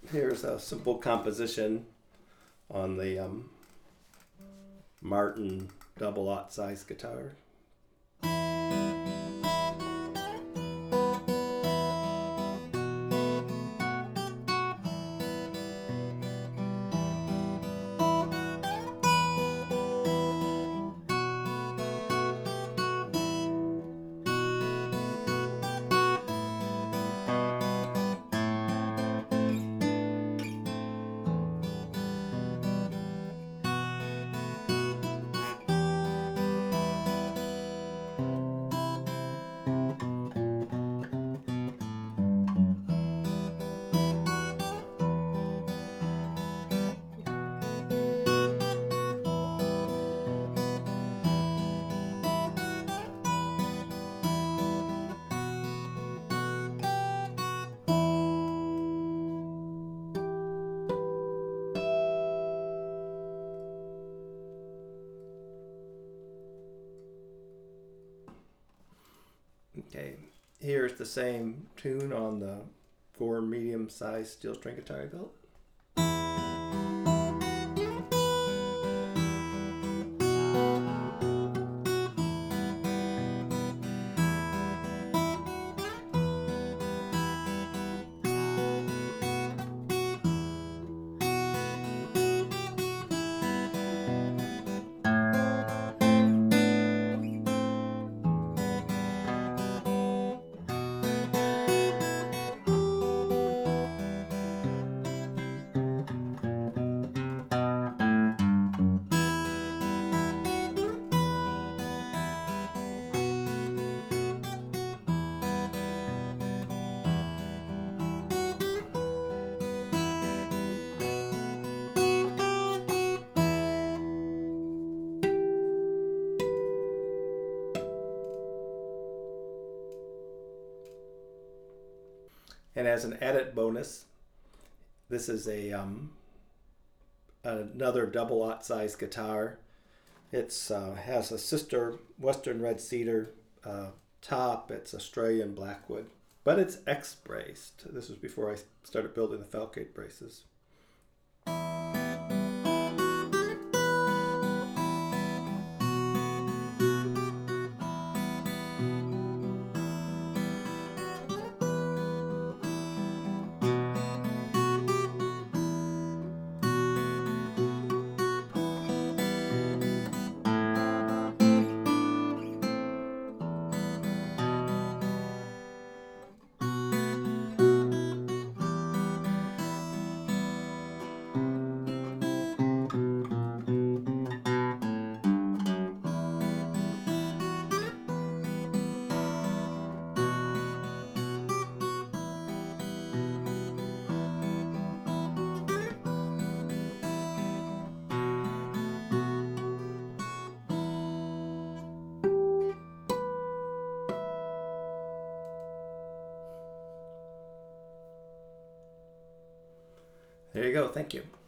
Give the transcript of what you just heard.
Here's a simple composition on the Martin double-aught size guitar. Okay, here's the same tune on the 4 medium-sized steel string guitar I built. And as an added bonus, this is another double-aught size guitar. It's has a sister Western red cedar top. It's Australian blackwood, but it's X-braced. This was before I started building the Falcate braces. There you go. Thank you.